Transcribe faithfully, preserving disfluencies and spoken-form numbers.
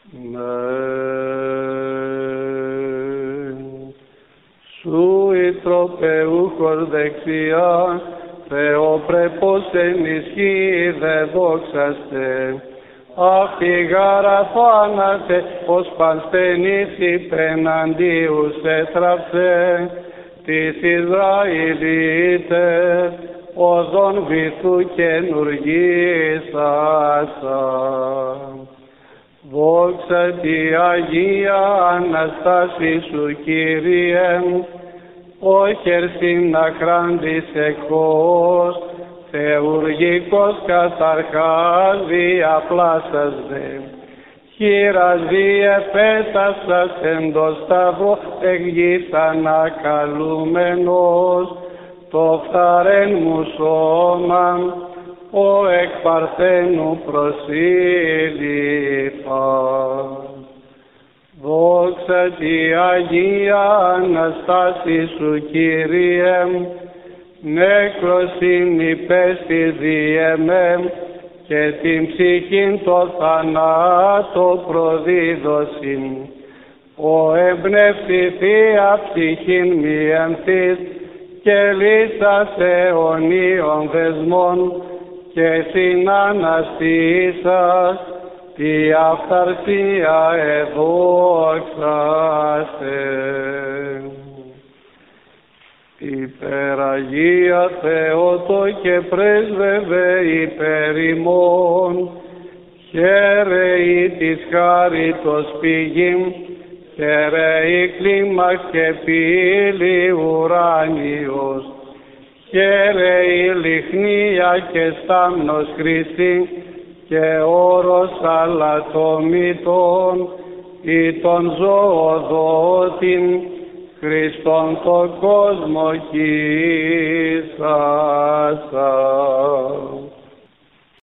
Σου η τροπεούχος δεξιά, Θεοπρεπώς ενισχύει δε δόξαστε. Αφηγάρα θάνατε, ως πανστενής υπεναντίους έτραψε, της Ισραηλίτες, οδόν βυθού καινουργήσασα. Δόξα τη Αγία Αναστάση σου, Κύριε, όχερ συναχράντης εκχώς, θεουργικός καταρχάς διαπλάσας δε. Χείρας διεπέτασας εν το σταυρό εκ γης ανακαλούμενος, το φθαρέν μου σώμα, ο εκ παρθένου προσήλυφα. Δόξα τη Αγία Αναστάση σου, Κύριε, νέκροσιν υπέστη διεμέ, και την ψυχήν το θανάτο προδίδωσιν. Ο εμπνεύσει θεία ψυχήν μη εμφύς, και λύσας αιωνίων δεσμών, και συναναστήσας τη αυθαρσία εδόξαστε. Υπεραγία Θεότο και πρέσβευε υπέρ ημών, χαίρεη της χάριτος πηγήν, χαίρεη κλίμαξ και πύλη ουράνιος, χαίρεη λιχνία και στάμνος Χριστή, και όρος αλατομήτων, ή τον ζωοδότην, Χριστόν το κόσμο κύσασα.